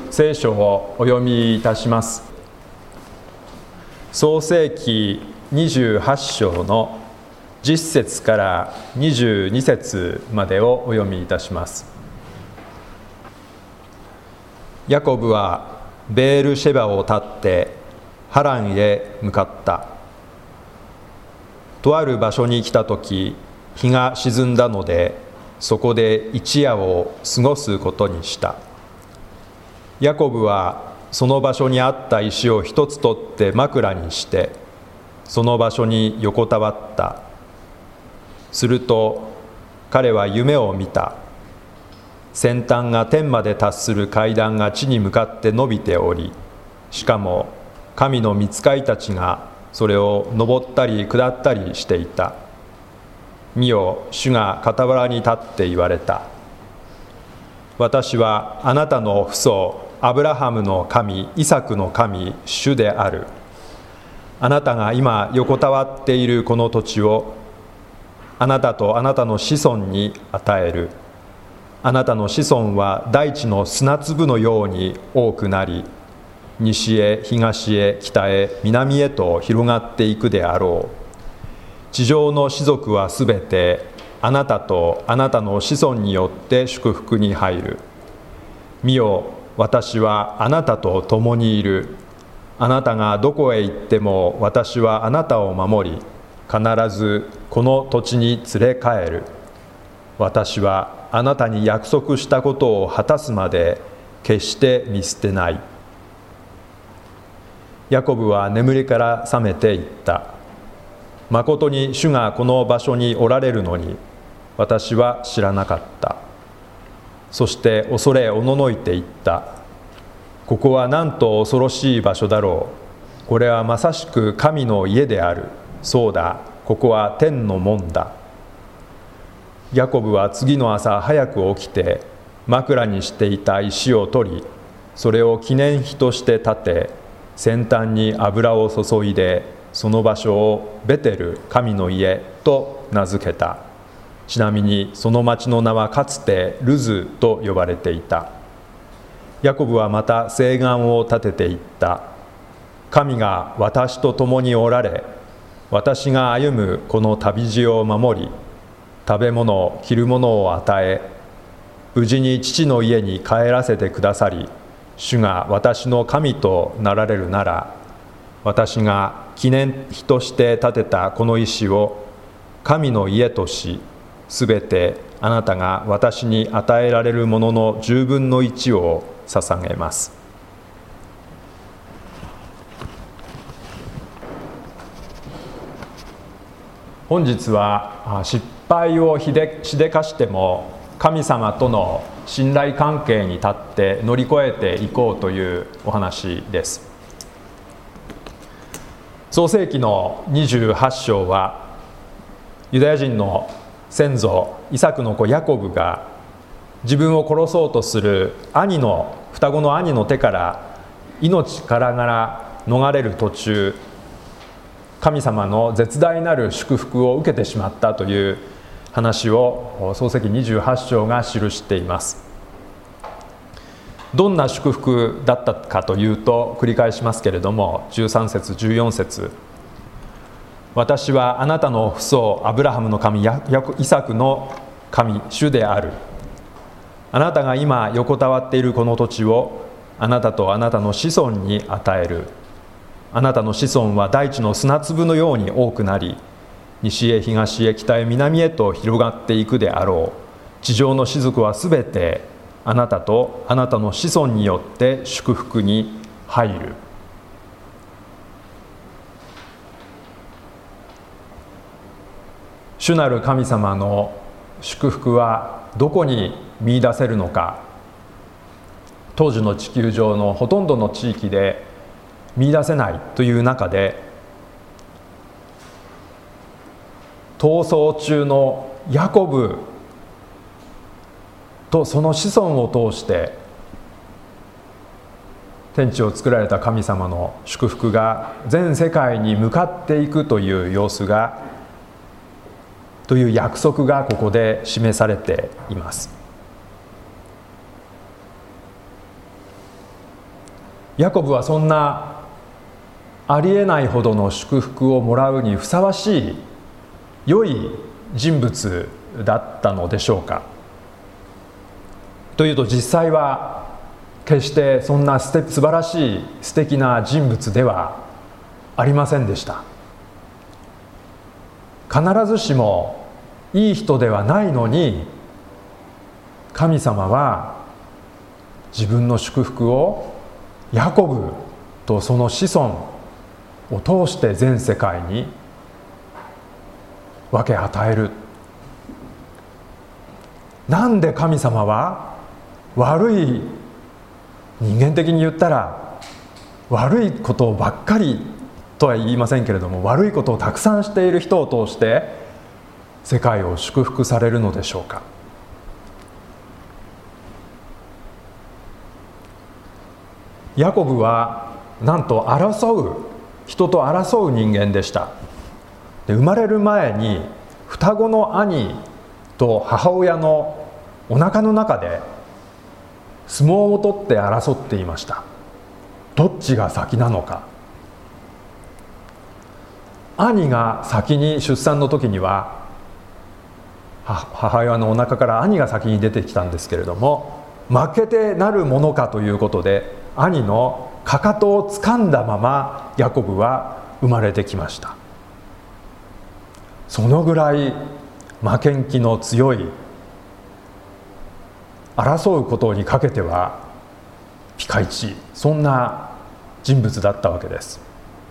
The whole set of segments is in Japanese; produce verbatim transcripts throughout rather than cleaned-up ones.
聖書をお読みいたします。創世記にじゅうはち章のじゅっ節からにじゅうに節までをお読みいたします。ヤコブはベールシェバを立ってハランへ向かった。とある場所に来たとき、日が沈んだので、そこで一夜を過ごすことにした。ヤコブはその場所にあった石を一つ取って枕にして、その場所に横たわった。すると彼は夢を見た。先端が天まで達する階段が地に向かって伸びており、しかも神の御使いたちがそれを登ったり下ったりしていた。見よ、主が傍らに立って言われた。私はあなたの父祖アブラハムの神、イサクの神、主である。あなたが今横たわっているこの土地をあなたとあなたの子孫に与える。あなたの子孫は大地の砂粒のように多くなり、西へ東へ北へ南へと広がっていくであろう。地上の士族はすべてあなたとあなたの子孫によって祝福に入る。見よ、私はあなたと共にいる。あなたがどこへ行っても私はあなたを守り、必ずこの土地に連れ帰る。私はあなたに約束したことを果たすまで決して見捨てない。ヤコブは眠りから覚めていった。まことに主がこの場所におられるのに私は知らなかった。そして恐れおののいていった。ここはなんと恐ろしい場所だろう。これはまさしく神の家である。そうだ、ここは天の門だ。ヤコブは次の朝早く起きて枕にしていた石を取り、それを記念碑として立て、先端に油を注いで、その場所をベテル神の家と名付けた。ちなみにその町の名はかつてルズと呼ばれていた。ヤコブはまた誓願を立てていった。神が私と共におられ、私が歩むこの旅路を守り、食べ物着るものを与え、無事に父の家に帰らせてくださり、主が私の神となられるなら、私が記念碑として建てたこの石を神の家とし、すべてあなたが私に与えられるものの十分の一を捧げます。本日は失敗をしでしでかしても神様との信頼関係に立って乗り越えていこうというお話です。創世記のにじゅうはち章はユダヤ人の先祖イサクの子ヤコブが自分を殺そうとする兄の双子の兄の手から命からがら逃れる途中、神様の絶大なる祝福を受けてしまったという話を創世記にじゅうはち章が記しています。どんな祝福だったかというと、繰り返しますけれども、じゅうさん節じゅうよん節、私はあなたの父祖アブラハムの神イサクの神主である。あなたが今横たわっているこの土地をあなたとあなたの子孫に与える。あなたの子孫は大地の砂粒のように多くなり、西へ東へ北へ南へと広がっていくであろう。地上の士族はすべてあなたとあなたの子孫によって祝福に入る。主なる神様の祝福はどこに見出せるのか。当時の地球上のほとんどの地域で見出せないという中で、逃走中のヤコブとその子孫を通して天地を作られた神様の祝福が全世界に向かっていくという様子が、という約束がここで示されています。 ヤコブはそんなありえないほどの祝福をもらうにふさわしい良い人物だったのでしょうか。というと実際は決してそんな素晴らしい素敵な人物ではありませんでした。必ずしもいい人ではないのに、神様は自分の祝福をヤコブとその子孫を通して全世界に分け与える。なんで神様は悪い、人間的に言ったら悪いことばっかりとは言いませんけれども、悪いことをたくさんしている人を通して世界を祝福されるのでしょうか。ヤコブはなんと争う人と争う人間でした。で、生まれる前に双子の兄と母親のお腹の中で相撲を取って争っていました。どっちが先なのか。兄が先に出産の時には母親のお腹から兄が先に出てきたんですけれども、負けてなるものかということで兄のかかとを掴んだままヤコブは生まれてきました。そのぐらい負けん気の強い、争うことにかけてはピカイチ、そんな人物だったわけです。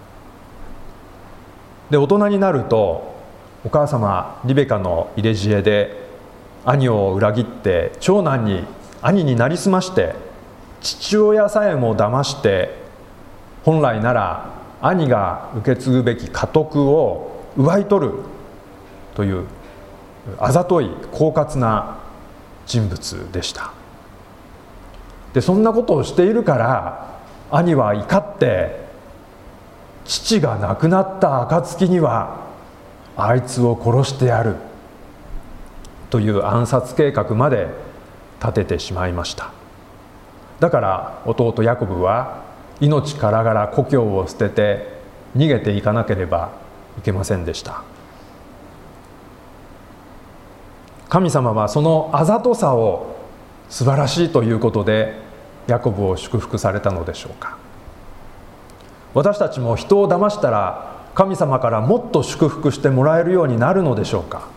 で、大人になるとお母様リベカの入れ知恵で兄を裏切って長男に兄になりすまして、父親さえも騙して、本来なら兄が受け継ぐべき家督を奪い取るというあざとい狡猾な人物でした。で、そんなことをしているから兄は怒って、父が亡くなった暁にはあいつを殺してやるという暗殺計画まで立ててしまいました。だから弟ヤコブは命からがら故郷を捨てて逃げていかなければいけませんでした。神様はそのあざとさを素晴らしいということでヤコブを祝福されたのでしょうか。私たちも人を騙したら神様からもっと祝福してもらえるようになるのでしょうか。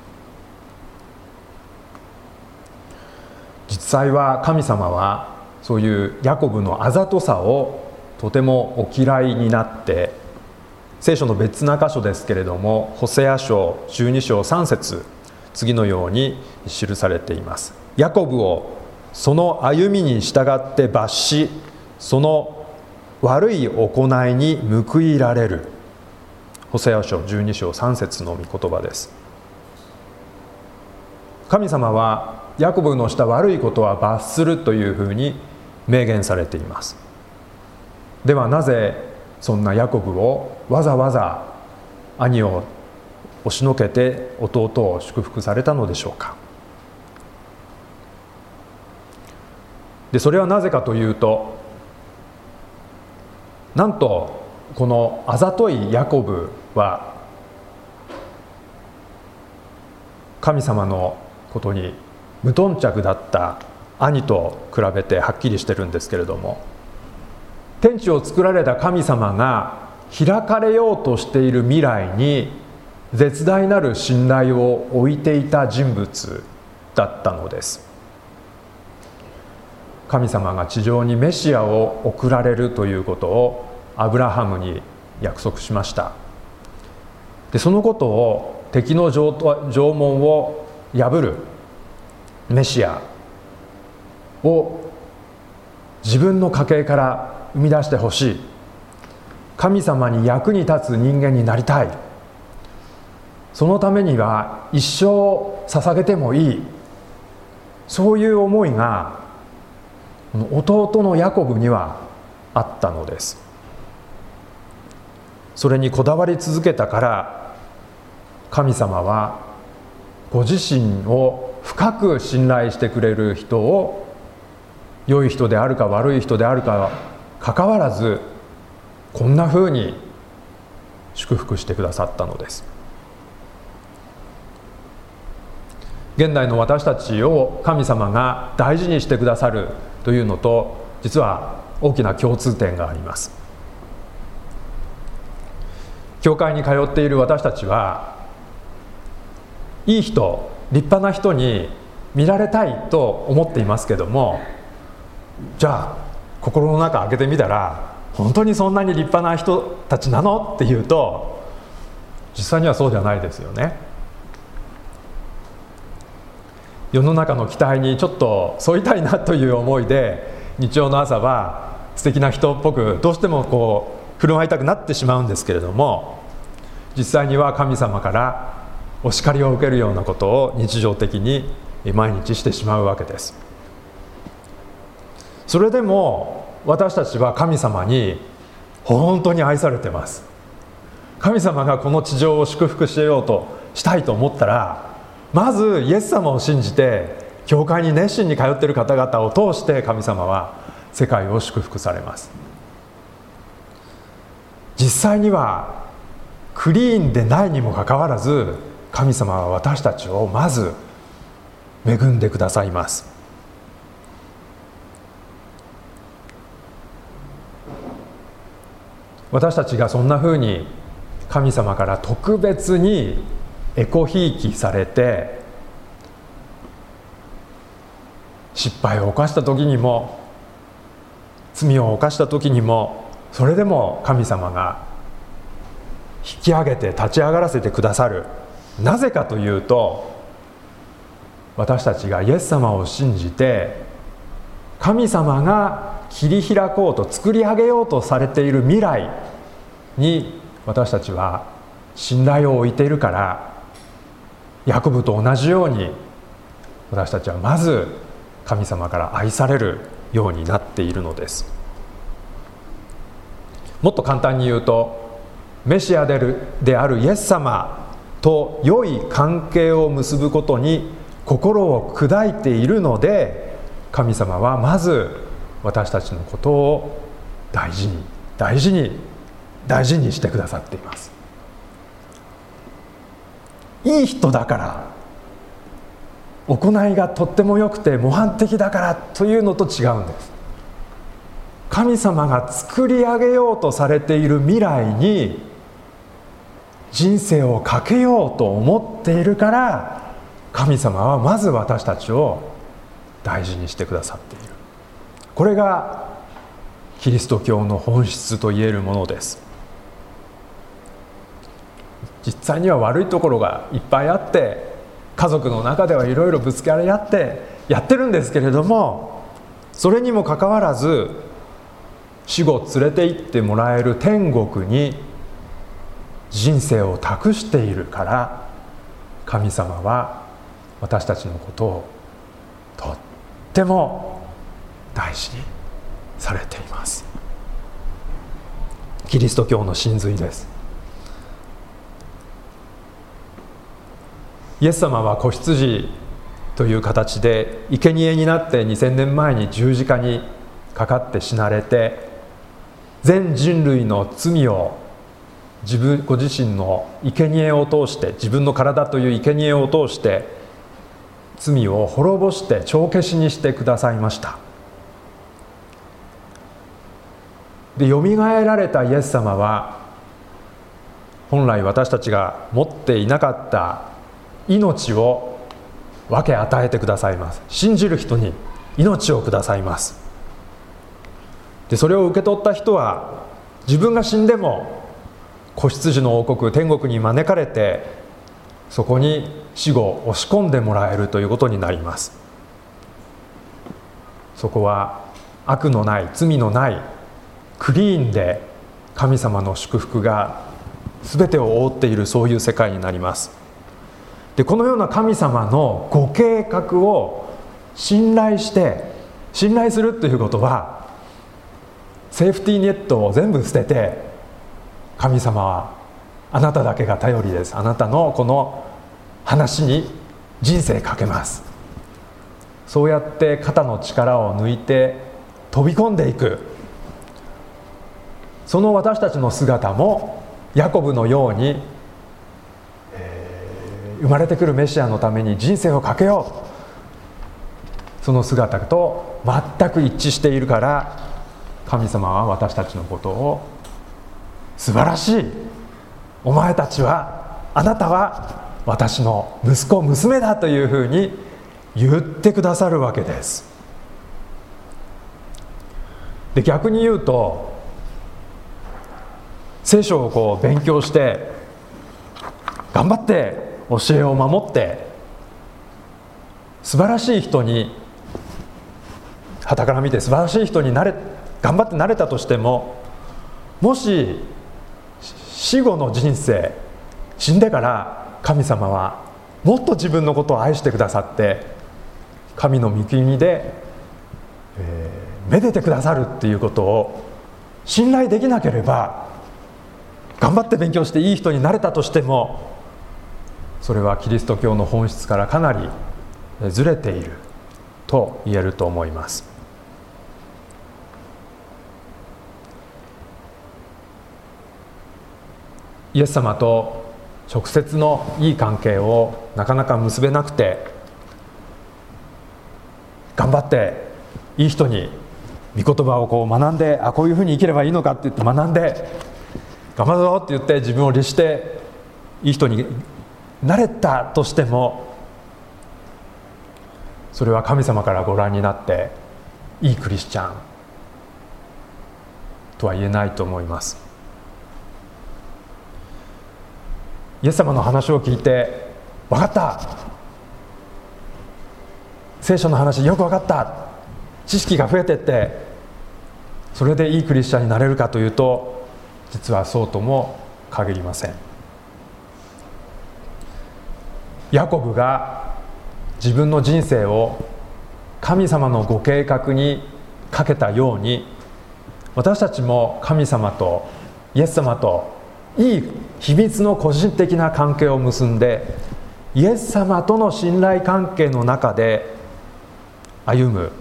実際は神様はそういうヤコブのあざとさをとてもお嫌いになって、聖書の別な箇所ですけれどもホセア書じゅうに章さん節、次のように記されています。ヤコブをその歩みに従って罰し、その悪い行いに報いられる。ホセア書じゅうに章さん節の御言葉です。神様はヤコブのした悪いことは罰するというふうに明言されています。ではなぜそんなヤコブをわざわざ兄を押しのけて弟を祝福されたのでしょうか。で、それはなぜかというと、なんとこのあざといヤコブは神様のことに無頓着だった兄と比べてはっきりしてるんですけれども、天地を作られた神様が開かれようとしている未来に絶大なる信頼を置いていた人物だったのです。神様が地上にメシアを送られるということをアブラハムに約束しました。で、そのことを敵の城門を破るメシアを自分の家系から生み出してほしい、神様に役に立つ人間になりたい、そのためには一生捧げてもいい、そういう思いが弟のヤコブにはあったのです。それにこだわり続けたから神様はご自身を深く信頼してくれる人を、良い人であるか悪い人であるかかかわらずこんなふうに祝福してくださったのです。現代の私たちを神様が大事にしてくださるというのと実は大きな共通点があります。教会に通っている私たちはいい人、立派な人に見られたいと思っていますけども、じゃあ心の中開けてみたら本当にそんなに立派な人たちなのっていうと実際にはそうじゃないですよね。世の中の期待にちょっと沿いたいなという思いで日曜の朝は素敵な人っぽくどうしてもこう振る舞いたくなってしまうんですけれども、実際には神様からお叱りを受けるようなことを日常的に毎日してしまうわけです。それでも私たちは神様に本当に愛されてます。神様がこの地上を祝福しようとしたいと思ったら、まずイエス様を信じて教会に熱心に通っている方々を通して神様は世界を祝福されます。実際にはクリーンでないにもかかわらず神様は私たちをまず恵んでくださいます。私たちがそんなふうに神様から特別にエコひいきされて失敗を犯した時にも罪を犯した時にもそれでも神様が引き上げて立ち上がらせてくださる。なぜかというと、私たちがイエス様を信じて神様が切り開こうと作り上げようとされている未来に私たちは信頼を置いているから、ヤコブと同じように私たちはまず神様から愛されるようになっているのです。もっと簡単に言うと、メシアであるイエス様と良い関係を結ぶことに心を砕いているので、神様はまず私たちのことを大事に大事に大事にしてくださっています。いい人だから、行いがとっても良くて模範的だからというのと違うんです。神様が作り上げようとされている未来に人生をかけようと思っているから、神様はまず私たちを大事にしてくださっている。これがキリスト教の本質といえるものです。実際には悪いところがいっぱいあって、家族の中ではいろいろぶつかり合ってやってるんですけれども、それにもかかわらず死後連れて行ってもらえる天国に人生を託しているから、神様は私たちのことをとっても大事にされています。キリスト教の真髄です。イエス様は子羊という形で生贄になってにせんねんまえに十字架にかかって死なれて、全人類の罪を自分ご自身の生贄を通して、自分の体という生贄を通して罪を滅ぼして帳消しにしてくださいました。で、よみがえられたイエス様は本来私たちが持っていなかった命を分け与えてくださいます。信じる人に命をくださいます。で、それを受け取った人は自分が死んでも子羊の王国天国に招かれて、そこに死後押し込んでもらえるということになります。そこは悪のない、罪のないクリーンで神様の祝福が全てを覆っている、そういう世界になります。で、このような神様のご計画を信頼して信頼するということは、セーフティーネットを全部捨てて、神様はあなただけが頼りです、あなたのこの話に人生かけます、そうやって肩の力を抜いて飛び込んでいく、 その私たちの姿もヤコブのように、えー、生まれてくるメシアのために人生をかけよう、その姿と全く一致しているから、神様は私たちのことを素晴らしい、お前たちは、あなたは私の息子娘だというふうに言ってくださるわけです。で、逆に言うと、聖書をこう勉強して頑張って教えを守って素晴らしい人に、傍から見て素晴らしい人になれ頑張ってなれたとしても、もし死後の人生、死んでから神様はもっと自分のことを愛してくださって、神の御国で、えー、めでてくださるっていうことを信頼できなければ、頑張って勉強していい人になれたとしても、それはキリスト教の本質からかなりずれていると言えると思います。イエス様と直接のいい関係をなかなか結べなくて、頑張っていい人に御言葉をこう学んで、あ、こういうふうに生きればいいのかって言って学んで、頑張るぞって言って自分を律していい人になれたとしても、それは神様からご覧になっていいクリスチャンとは言えないと思います。イエス様の話を聞いて、分かった、聖書の話よく分かった、知識が増えてって、それでいいクリスチャンになれるかというと、実はそうとも限りません。ヤコブが自分の人生を神様のご計画にかけたように、私たちも神様とイエス様といい秘密の個人的な関係を結んで、イエス様との信頼関係の中で歩む、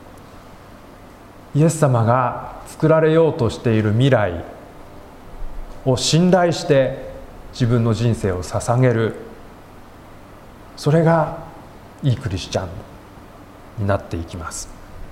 イエス様が作られようとしている未来を信頼して自分の人生を捧げる、それがいいクリスチャンになっていきます。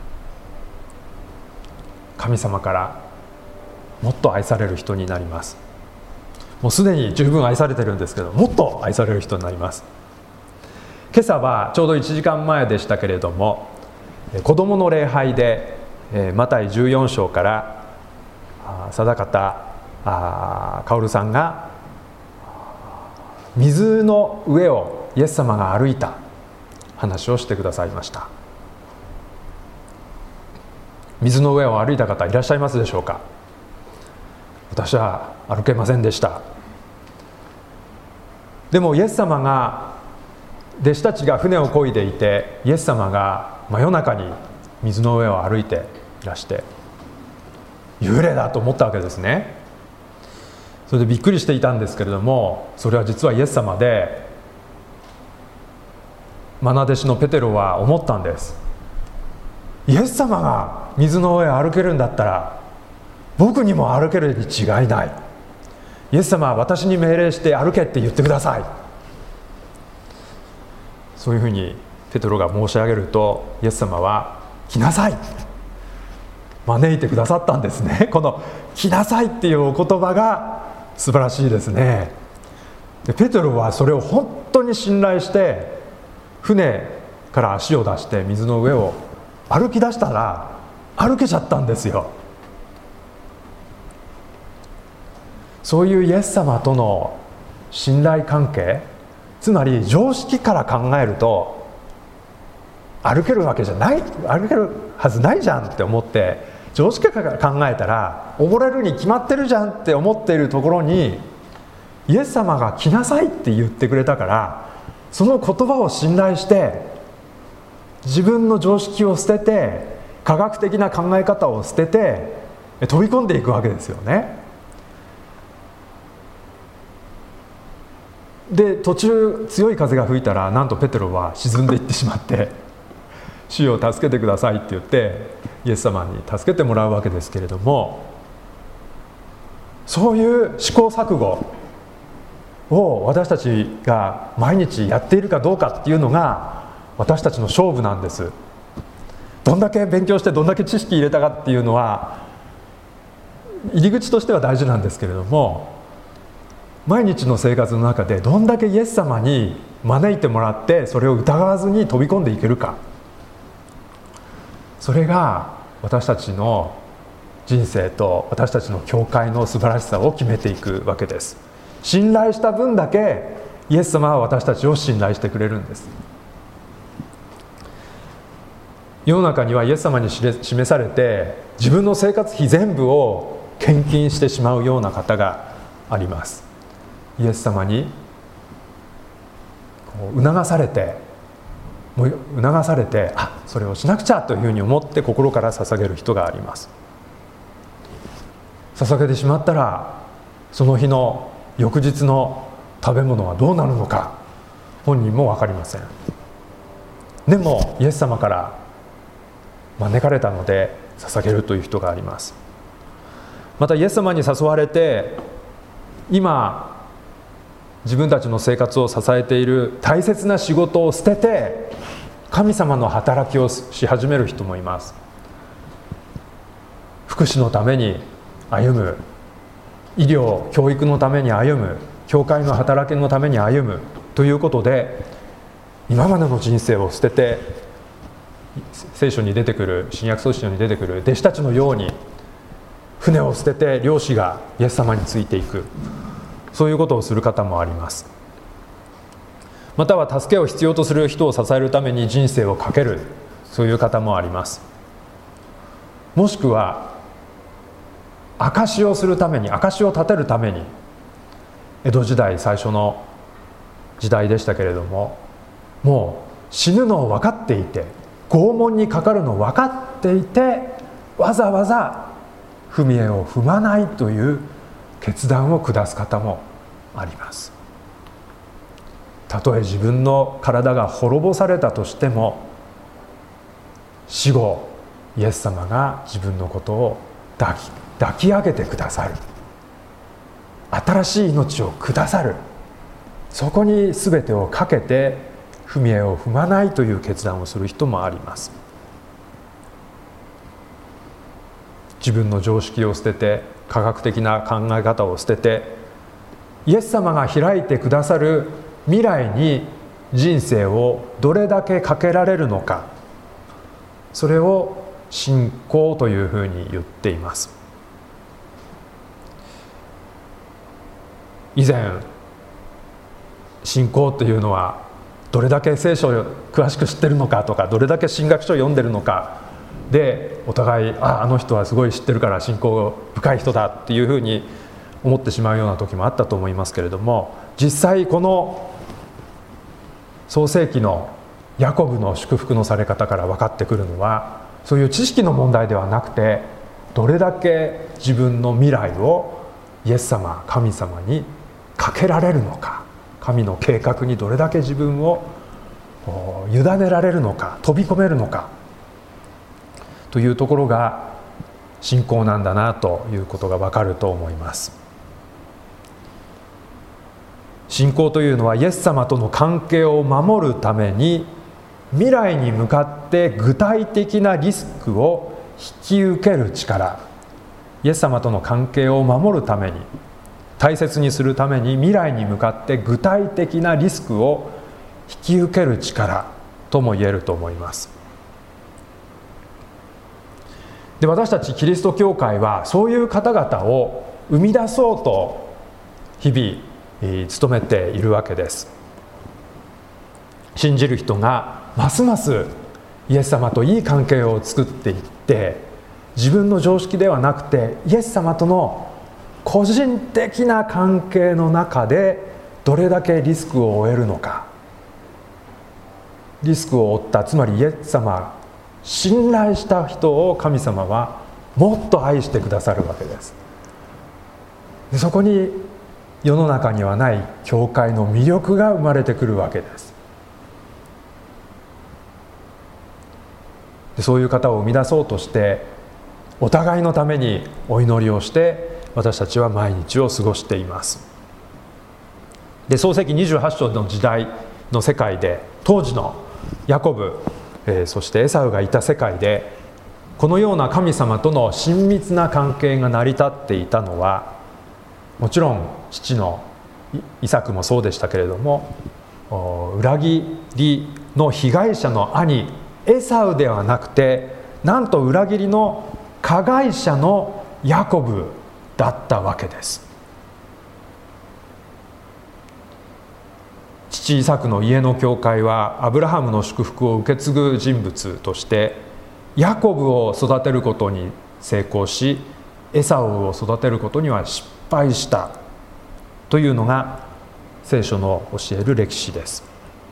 神様からもっと愛される人になります。もうすでに十分愛されてるんですけど、もっと愛される人になります。今朝はちょうどいちじかんまえでしたけれども、子どもの礼拝でマタイじゅうよん章から定方薫さんが水の上をイエス様が歩いた話をしてくださいました。水の上を歩いた方いらっしゃいますでしょうか。私は歩けませんでした。でもイエス様が、弟子たちが船を漕いでいて、イエス様が真夜中に水の上を歩いていらして、幽霊だと思ったわけですね。それでびっくりしていたんですけれども、それは実はイエス様で、愛弟子のペテロは思ったんです。イエス様が水の上を歩けるんだったら、僕にも歩けるに違いない。イエス様は私に命令して歩けって言ってください。そういうふうにペテロが申し上げると、イエス様は来なさい、招いてくださったんですね。この来なさいっていうお言葉が素晴らしいですね。でペテロはそれを本当に信頼して、船から足を出して水の上を歩き出したら歩けちゃったんですよ。そういうイエス様との信頼関係、つまり常識から考えると歩けるわけじゃない、歩けるはずないじゃんって思って、常識から考えたら溺れるに決まってるじゃんって思っているところに、イエス様が来なさいって言ってくれたから、その言葉を信頼して自分の常識を捨てて、科学的な考え方を捨てて飛び込んでいくわけですよね。で途中強い風が吹いたら、なんとペテロは沈んでいってしまって、主よ助けてくださいって言ってイエス様に助けてもらうわけですけれども、 そういう試行錯誤を私たちが毎日やっているかどうかっていうのが私たちの勝負なんです。どんだけ勉強してどんだけ知識入れたかっていうのは入り口としては大事なんですけれども、毎日の生活の中でどんだけイエス様に招いてもらってそれを疑わずに飛び込んでいけるか、それが私たちの人生と私たちの教会の素晴らしさを決めていくわけです。信頼した分だけイエス様は私たちを信頼してくれるんです。世の中にはイエス様に示されて自分の生活費全部を献金してしまうような方があります。イエス様にこう促されて促されてあ、それをしなくちゃというふうに思って心から捧げる人があります。捧げてしまったらその日の翌日の食べ物はどうなるのか本人も分かりません。でもイエス様から招かれたので捧げるという人があります。またイエス様に誘われて今自分たちの生活を支えている大切な仕事を捨てて神様の働きをし始める人もいます。福祉のために歩む、医療教育のために歩む、教会の働きのために歩むということで今までの人生を捨てて、聖書に出てくる新約聖書に出てくる弟子たちのように船を捨てて漁師がイエス様についていく、そういうことをする方もあります。または助けを必要とする人を支えるために人生をかける、そういう方もあります。もしくは証しをするために、証しを立てるために、江戸時代最初の時代でしたけれども、もう死ぬのを分かっていて拷問にかかるのを分かっていてわざわざ踏み絵を踏まないという決断を下す方もあります。たとえ自分の体が滅ぼされたとしても死後イエス様が自分のことを抱き、抱き上げてくださる、新しい命をくださる、そこに全てをかけて踏み絵を踏まないという決断をする人もあります。自分の常識を捨てて、科学的な考え方を捨てて、イエス様が開いてくださる未来に人生をどれだけかけられるのか、それを信仰というふうに言っています。以前、信仰というのはどれだけ聖書を詳しく知ってるのかとか、どれだけ神学書を読んでるのかでお互い、あ、あの人はすごい知ってるから信仰深い人だっていうふうに思ってしまうような時もあったと思いますけれども、実際この創世記のヤコブの祝福のされ方から分かってくるのは、そういう知識の問題ではなくて、どれだけ自分の未来をイエス様、神様にかけられるのか、神の計画にどれだけ自分を委ねられるのか、飛び込めるのかというところが信仰なんだなということが分かると思います。信仰というのはイエス様との関係を守るために未来に向かって具体的なリスクを引き受ける力、イエス様との関係を守るために、大切にするために未来に向かって具体的なリスクを引き受ける力とも言えると思います。で、私たちキリスト教会はそういう方々を生み出そうと日々努めているわけです。信じる人がますますイエス様といい関係を作っていって、自分の常識ではなくてイエス様との個人的な関係の中でどれだけリスクを負えるのか、リスクを負った、つまりイエス様、信頼した人を神様はもっと愛してくださるわけです。で、そこに世の中にはない教会の魅力が生まれてくるわけです。で、そういう方を生み出そうとしてお互いのためにお祈りをして、 私たちは毎日を過ごしています。で、創世記にじゅうはち章の時代の世界で、当時のヤコブ、えー、そしてエサウがいた世界で、このような神様との親密な関係が成り立っていたのは、もちろん父のイサクもそうでしたけれども、裏切りの被害者の兄エサウではなくて、なんと裏切りの加害者のヤコブだったわけです。父イサクの家の教会はアブラハムの祝福を受け継ぐ人物としてヤコブを育てることに成功し、エサウを育てることには失敗したというのが聖書の教える歴史です。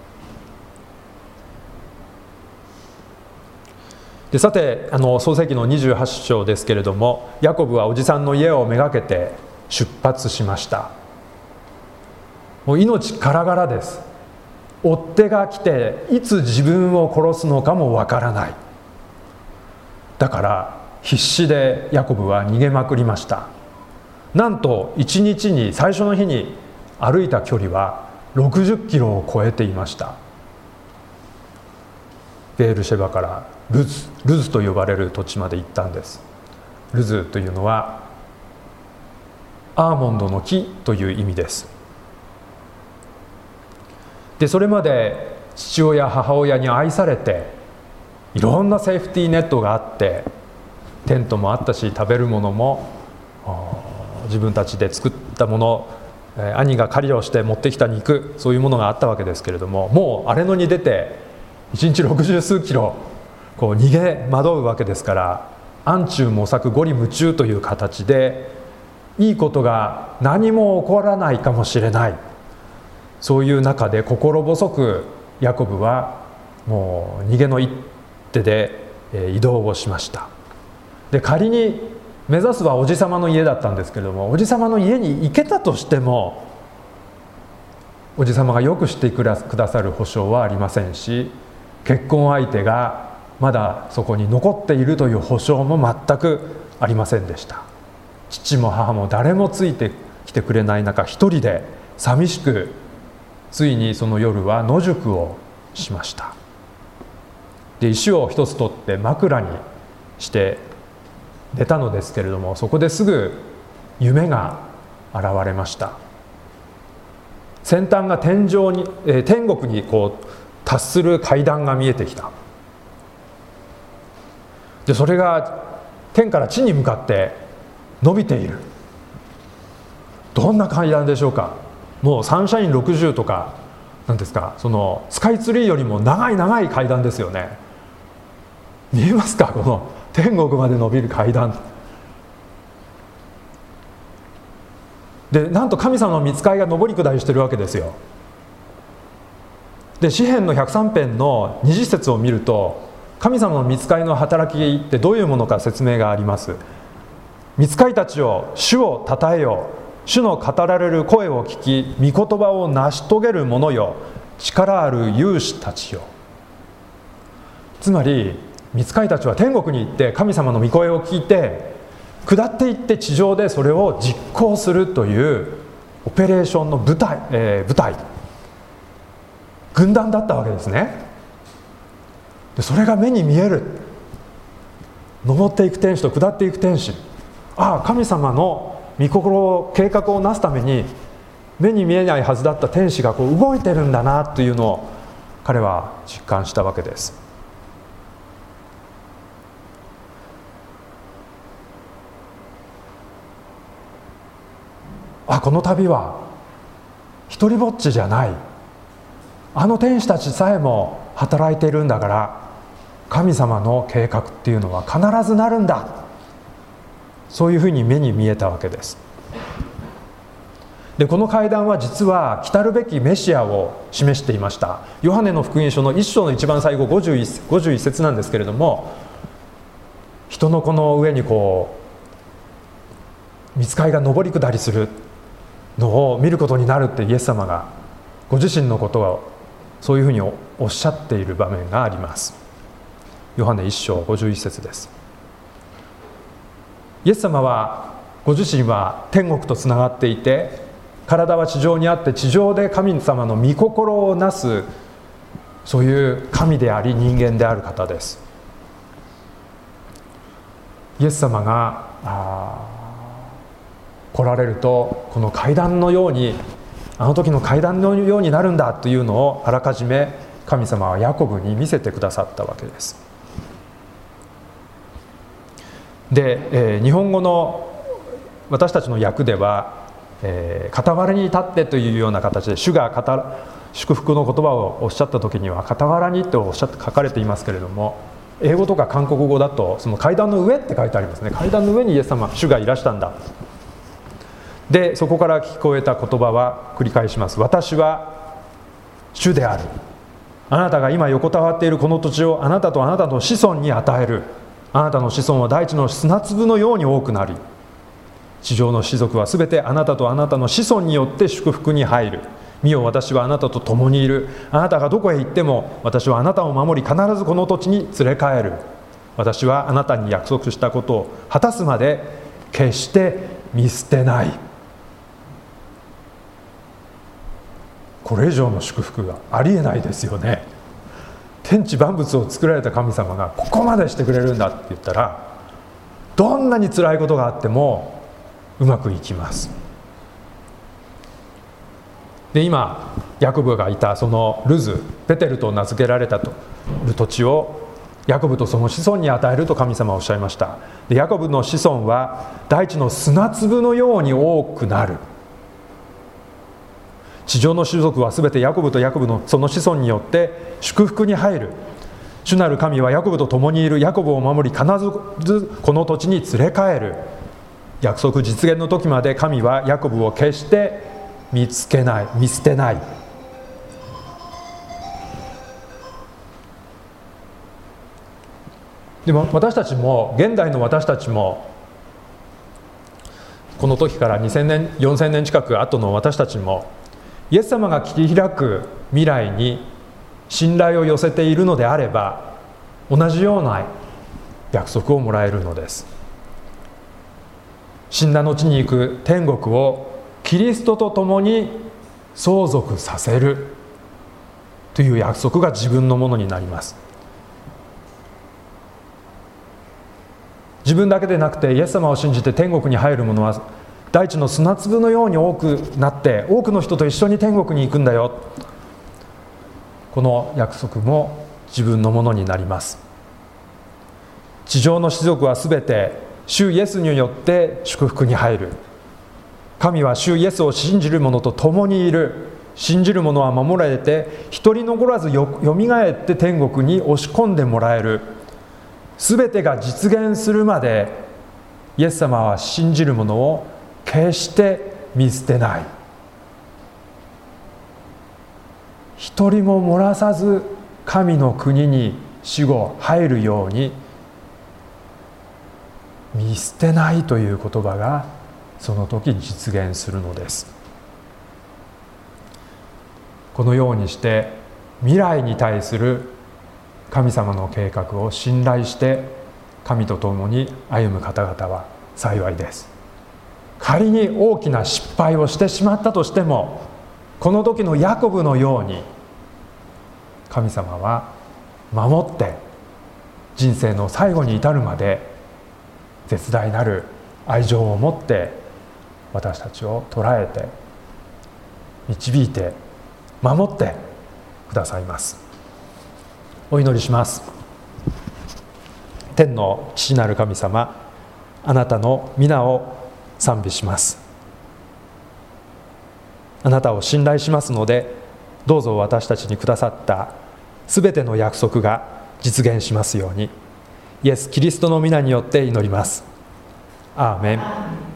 でさて、あの創世記のにじゅうはち章ですけれども、ヤコブはおじさんの家をめがけて出発しました。もう命からがらです。追っ手が来ていつ自分を殺すのかもわからない。だから必死でヤコブは逃げまくりました。なんといちにちに、最初の日に歩いた距離はろくじゅっキロを超えていました。ベールシェバからルズ、ルズと呼ばれる土地まで行ったんです。ルズというのはアーモンドの木という意味です。でそれまで父親母親に愛されて、いろんなセーフティーネットがあって、テントもあったし、食べるものも自分たちで作ったもの、兄が狩りをして持ってきた肉、そういうものがあったわけですけれども、もう荒れ野に出ていちにちろくじゅうすうキロこう逃げ惑うわけですから、暗中模索五里夢中という形で、いいことが何も起こらないかもしれない、そういう中で心細くヤコブはもう逃げの一手で移動をしました。で仮に目指すはおじさまの家だったんですけれども、おじさまの家に行けたとしても、おじさまがよくしてくださる保証はありませんし、結婚相手がまだそこに残っているという保証も全くありませんでした。父も母も誰もついてきてくれない中、一人で寂しく、ついにその夜は野宿をしました。で石を一つ取って枕にして寝たのですけれども、そこですぐ夢が現れました。先端が天井に、えー、天国にこう達する階段が見えてきた。でそれが天から地に向かって伸びている。どんな階段でしょうか。もうサンシャインろくじゅうとか、なんですか、そのスカイツリーよりも長い長い階段ですよね。見えますか、この天国まで伸びる階段で、なんと神様の御使いが上り下りしてるわけですよ。で詩編のひゃくさん編のにじゅっ節を見ると、神様の御使いの働きってどういうものか説明があります。御使いたちを、主をたたえよ、主の語られる声を聞き、御言葉を成し遂げる者よ、力ある勇士たちよ。つまり御使いたちは天国に行って神様の御声を聞いて、下っていって地上でそれを実行するというオペレーションの部隊、えー、部隊軍団だったわけですね。でそれが目に見える。登っていく天使と下っていく天使、ああ神様の御心を、計画をなすために目に見えないはずだった天使がこう動いてるんだなというのを彼は実感したわけです。あ、この旅は一人ぼっちじゃない。あの天使たちさえも働いているんだから、神様の計画っていうのは必ずなるんだ。そういうふうに目に見えたわけです。でこの階段は実は来たるべきメシアを示していました。ヨハネの福音書の一章の一番最後ごじゅういち節なんですけれども、人の子の上にこう御使いが上り下りするのを見ることになるってイエス様がご自身のことをそういうふうにおっしゃっている場面があります。ヨハネ一章ごじゅういち節です。イエス様はご自身は天国とつながっていて、体は地上にあって地上で神様の御心をなす、そういう神であり人間である方です。イエス様が来られると、この階段のように、あの時の階段のようになるんだというのをあらかじめ神様はヤコブに見せてくださったわけです。で、えー、日本語の私たちの訳では、えー、傍らに立ってというような形で、主が祝福の言葉をおっしゃった時には傍らにとおっしゃって書かれていますけれども、英語とか韓国語だとその階段の上って書いてありますね。階段の上にイエス様、主がいらしたんだ。でそこから聞こえた言葉は、繰り返します。私は主である。あなたが今横たわっているこの土地をあなたとあなたの子孫に与える。あなたの子孫は大地の砂粒のように多くなり、地上の士族はすべてあなたとあなたの子孫によって祝福に入る。見よ、私はあなたと共にいる。あなたがどこへ行っても私はあなたを守り、必ずこの土地に連れ帰る。私はあなたに約束したことを果たすまで決して見捨てない。これ以上の祝福がありえないですよね。天地万物を作られた神様がここまでしてくれるんだって言ったら、どんなに辛いことがあってもうまくいきます。で今ヤコブがいたそのルズ、ベテルと名付けられたという土地をヤコブとその子孫に与えると神様はおっしゃいました。でヤコブの子孫は大地の砂粒のように多くなる。地上の種族はすべてヤコブとヤコブのその子孫によって祝福に入る。主なる神はヤコブと共にいる。ヤコブを守り、必ずこの土地に連れ帰る。約束実現の時まで神はヤコブを決して見つけない、見捨てない。でも私たちも、現代の私たちも、この時からにせんねんよんせんねん近く後の私たちも、イエス様が切り開く未来に信頼を寄せているのであれば、同じような約束をもらえるのです。死んだ後に行く天国をキリストと共に相続させるという約束が自分のものになります。自分だけでなくてイエス様を信じて天国に入る者は大地の砂粒のように多くなって、多くの人と一緒に天国に行くんだよ。この約束も自分のものになります。地上の士族はすべて主イエスによって祝福に入る。神は主イエスを信じる者と共にいる。信じる者は守られて、一人残らずよよみがえって天国に押し込んでもらえる。すべてが実現するまでイエス様は信じる者を決して見捨てない。一人も漏らさず神の国に死後入るように、見捨てないという言葉がその時実現するのです。このようにして未来に対する神様の計画を信頼して神と共に歩む方々は幸いです。仮に大きな失敗をしてしまったとしても、この時のヤコブのように神様は守って人生の最後に至るまで絶大なる愛情を持って私たちを捉えて導いて守ってくださいます。お祈りします。天の父なる神様、あなたの皆を賛美します。あなたを信頼しますので、どうぞ私たちにくださったすべての約束が実現しますように、イエス・キリストの皆によって祈ります。アーメン。